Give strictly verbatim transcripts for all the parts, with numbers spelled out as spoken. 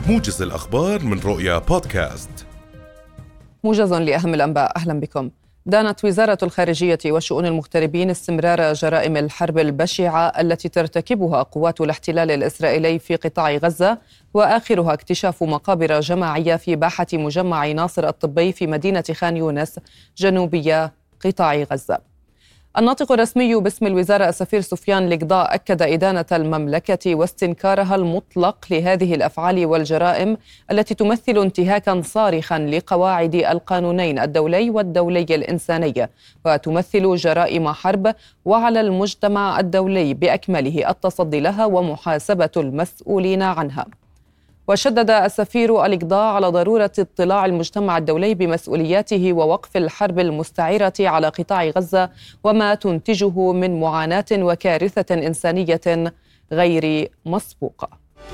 موجز الأخبار من رؤيا بودكاست. موجز لأهم الأنباء، أهلا بكم. دانت وزارة الخارجية وشؤون المغتربين استمرار جرائم الحرب البشعة التي ترتكبها قوات الاحتلال الإسرائيلي في قطاع غزة، وآخرها اكتشاف مقابر جماعية في باحة مجمع ناصر الطبي في مدينة خان يونس جنوبية قطاع غزة. الناطق الرسمي باسم الوزارة السفير سفيان لقضاء أكد إدانة المملكة واستنكارها المطلق لهذه الأفعال والجرائم التي تمثل انتهاكا صارخا لقواعد القانونين الدولي والدولي الإنساني، وتمثل جرائم حرب، وعلى المجتمع الدولي بأكمله التصدي لها ومحاسبة المسؤولين عنها. وشدد السفير الإقضاء على ضرورة اطلاع المجتمع الدولي بمسؤولياته ووقف الحرب المستعرة على قطاع غزة وما تنتجه من معاناة وكارثة إنسانية غير مسبوقة.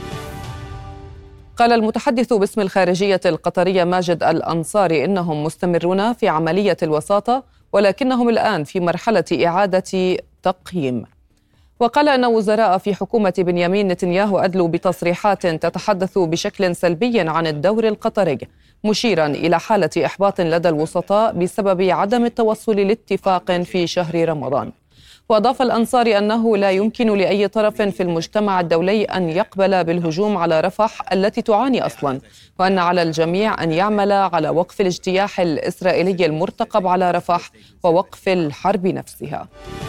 قال المتحدث باسم الخارجية القطرية ماجد الأنصاري إنهم مستمرون في عملية الوساطة، ولكنهم الآن في مرحلة إعادة تقييم. وقال أن وزراء في حكومة بنيامين نتنياهو أدلوا بتصريحات تتحدث بشكل سلبي عن الدور القطري، مشيرا إلى حالة إحباط لدى الوسطاء بسبب عدم التوصل لاتفاق في شهر رمضان. وأضاف الأنصاري أنه لا يمكن لأي طرف في المجتمع الدولي أن يقبل بالهجوم على رفح التي تعاني أصلا، وأن على الجميع أن يعمل على وقف الاجتياح الإسرائيلي المرتقب على رفح ووقف الحرب نفسها.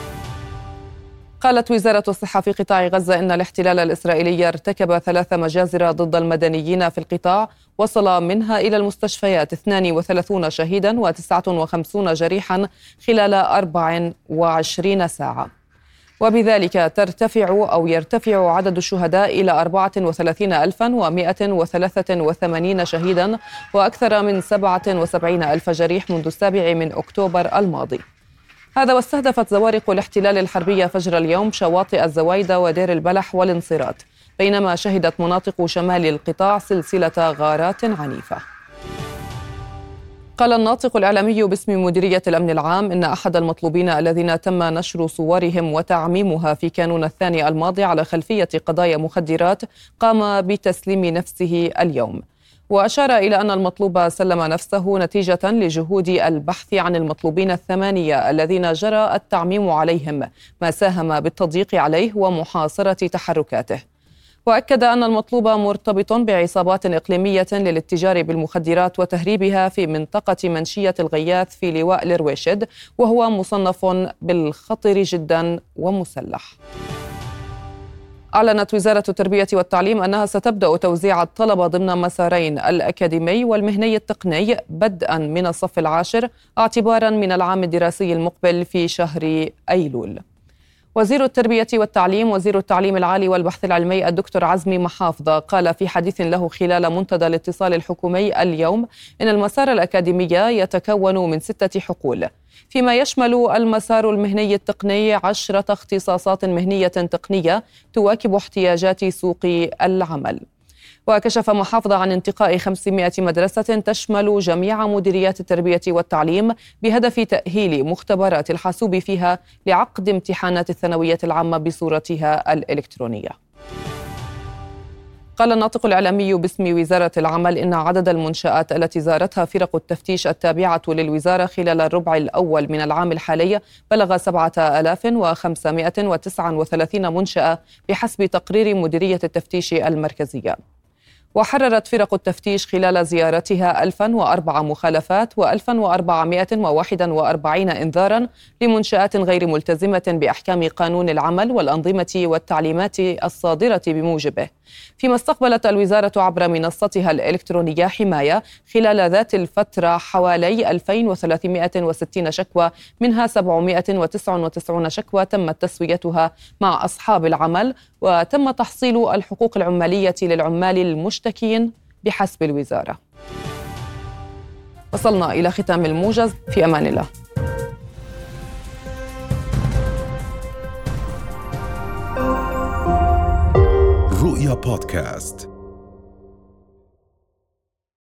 قالت وزارة الصحة في قطاع غزة إن الاحتلال الإسرائيلي ارتكب ثلاث مجازر ضد المدنيين في القطاع، وصل منها إلى المستشفيات اثنان وثلاثين شهيدا وتسعة وخمسين جريحا خلال أربع وعشرين ساعة، وبذلك ترتفع أو يرتفع عدد الشهداء إلى أربعة وثلاثين ألفا ومئة وثلاثة وثمانين شهيدا وأكثر من سبعة وسبعين ألف جريح منذ السابع من أكتوبر الماضي. هذا واستهدفت زوارق الاحتلال الحربية فجر اليوم شواطئ الزوايدة ودير البلح والانصيرات، بينما شهدت مناطق شمال القطاع سلسلة غارات عنيفة. قال الناطق الإعلامي باسم مديرية الأمن العام إن أحد المطلوبين الذين تم نشر صورهم وتعميمها في كانون الثاني الماضي على خلفية قضايا مخدرات قام بتسليم نفسه اليوم. وأشار إلى أن المطلوب سلم نفسه نتيجة لجهود البحث عن المطلوبين الثمانية الذين جرى التعميم عليهم، ما ساهم بالتضييق عليه ومحاصرة تحركاته. وأكد أن المطلوب مرتبط بعصابات إقليمية للاتجار بالمخدرات وتهريبها في منطقة منشية الغياث في لواء الرويشد، وهو مصنف بالخطر جدا ومسلح. أعلنت وزارة التربية والتعليم أنها ستبدأ توزيع الطلبة ضمن مسارين الأكاديمي والمهني التقني بدءا من الصف العاشر اعتبارا من العام الدراسي المقبل في شهر أيلول. وزير التربية والتعليم وزير التعليم العالي والبحث العلمي الدكتور عزمي محافظة قال في حديث له خلال منتدى الاتصال الحكومي اليوم إن المسار الأكاديمي يتكون من ستة حقول، فيما يشمل المسار المهني التقني عشرة اختصاصات مهنية تقنية تواكب احتياجات سوق العمل. وكشف محافظة عن انتقاء خمسمائة مدرسة تشمل جميع مديريات التربية والتعليم بهدف تأهيل مختبرات الحاسوب فيها لعقد امتحانات الثانوية العامة بصورتها الإلكترونية. قال الناطق الإعلامي باسم وزارة العمل إن عدد المنشآت التي زارتها فرق التفتيش التابعة للوزارة خلال الربع الأول من العام الحالي بلغ سبعة آلاف وخمسمائة وتسعة وثلاثين منشأة بحسب تقرير مديرية التفتيش المركزية. وحررت فرق التفتيش خلال زيارتها ألفا وأربع مخالفات وألفا وأربعمائة وواحد وأربعين إنذارا لمنشآت غير ملتزمة بأحكام قانون العمل والأنظمة والتعليمات الصادرة بموجبه، فيما استقبلت الوزارة عبر منصتها الإلكترونية حماية خلال ذات الفترة حوالي ألفين وثلاثمائة وستين شكوى، منها سبعمائة وتسعة وتسعين شكوى تمت تسويتها مع أصحاب العمل، وتم تحصيل الحقوق العمالية للعمال المشتكين بحسب الوزارة. وصلنا إلى ختام الموجز، في أمان الله. رؤيا بودكاست.